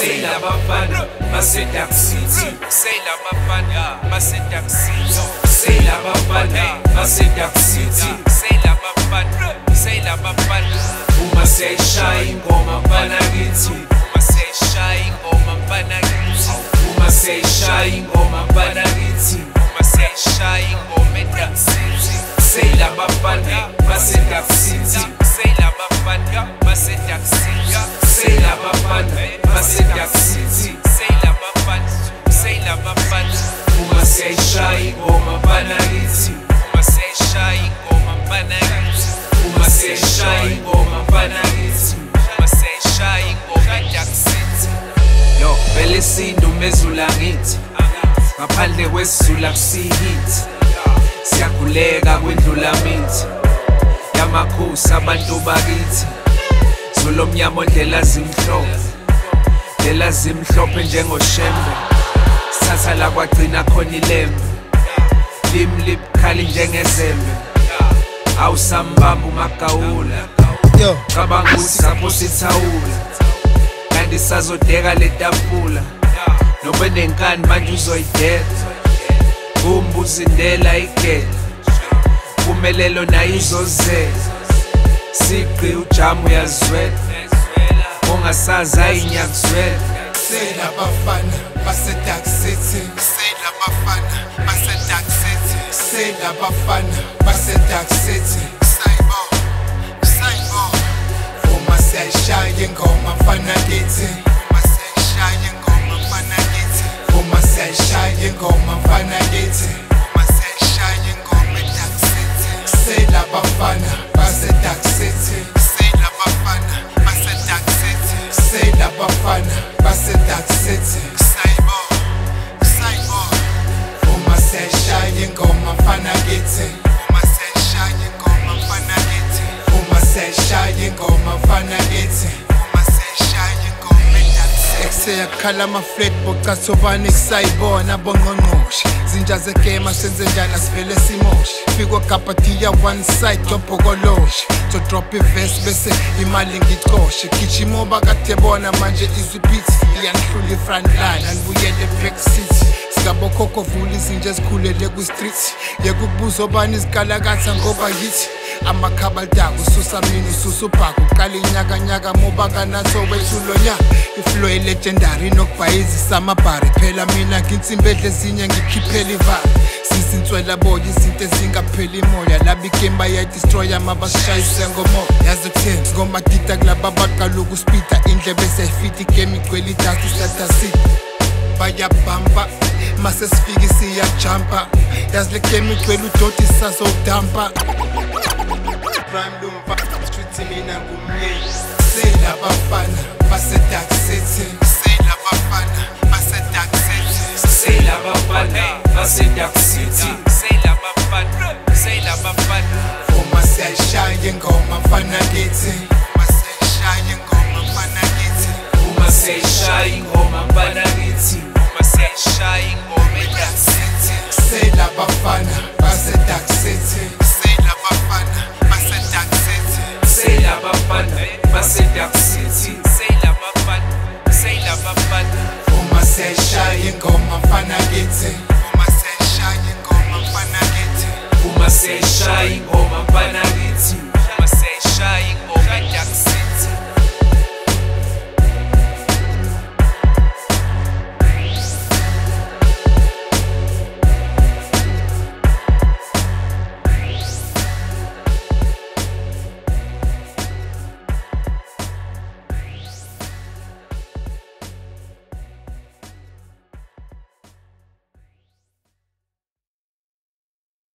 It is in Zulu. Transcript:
Say la bafana, base Dark City. Say la bafana, base Dark City. Say la bafana, base Dark City. Say la bafana, say la bafana. Uma say shine ngoma mfana kithi. Uma say shine ngoma mfana kithi. Uma say shine ngoma mfana kithi. Uma say shine ngoma Dark City. Say la bafana, base Dark City. Say la bafana, base Dark City. Say la bafana, base Dark City. Say la bafana, say la bafana. Uma say shine ngoma mfana kithi. Uma say shine ngoma mfana kithi. Uma say shine ngoma mfana kithi. Uma say shine ngoma Dark City. Yo, vele sindumezula ngithi. Ngaphandle kwesizulu akusiyithi. Siyakhuleka kwendlula mithi. Yamakhosi abantu bakithi. Zulu omnyama ondlela zimhlophe. Ndlela zimhlophe njengoshembe. Satha la kwagcina khona ilembe. Limlibukhali njengezembe. Awusambamba umagawula. Cabanga ukuthi sapho sithawula. Kanti sazodeka letafula. Nobe nenkani manje uzoyidela. Umbuzi indela igele. Umelelo nayo izozela. Sigqi ujamu yazwela. Ongasaza inyakuzwela. Say la bafana, base Dark City. Say la bafana, base Dark City. Say la bafana, base Dark City. Saibo, saibo. Uma say shaye ngoma mfana kithi. Uma say shaye ngoma mfana kithi. Uma say shaye ngoma mfana kithi. Uma say shaye ngoma Dark City. Say la bafana, base Dark City. Say la bafana, base Dark City. Say la bafana, base Dark City. Saibo, saibo. Uma say shaye ngoma mfana kithi. Uma say shaye ngoma mfana kithi. Uma say shaye ngoma mfana kithi. Uma say shaye ngoma Dark City. Ekseyakhala ama-flat bocathobani kusayibona bongqongqoshe. Zinja zegema senze njani asivele simoshe. Fikwa kapatiya one side jobhokoloshe. To drop ivesi bese imali ngicoshe. Gijima kade bona manje izwi beat. Iyangihlula i-front line anibuyele back city. Sikabokhokho vula izinja ezikhulele kwi-street. Yekukubuza obani izigalakatha ngoba yithi. Amakhabaldaka ususa mina ususa ubhaka. Uqala inyakanyaka moba kanatho wethulo nya. Iflow legendary nokubhayizisa amabhari. Phela mina nginsimbedle ezinye ngikhiphela ivali. Sizinswela boya izinto ezingapheli imoya. Laba igame bayayidestroya mabasishayise ngomoya. Yazi ukutheni ngomadida kulaba baqala ukuspida. Indlebe seyifita igame igcwele idust istatasini. Bayabamba mase sifike siyajumpa. Yazi le game igcwele udoti sazodampa. Prime Lumba street mina ngumyeni. Say la bafana, base Dark City. Say la bafana, base Dark City. Say la bafana, base Dark City. Say la bafana, say la bafana. Uma say shaye ngoma mfana kithi. Uma say shaye ngoma mfana kithi. Uma say shaye ngoma mfana kithi. Uma say shaye ngoma Dark City. Say la bafana, base Dark City. Say la bafana, base Dark City. Say la bafana, base Dark City. Say la bafana, say la bafana. Uma say shaye ngoma mfana kithi. Uma say shaye ngoma mfana kithi. Uma say shaye ngoma mfana kithi.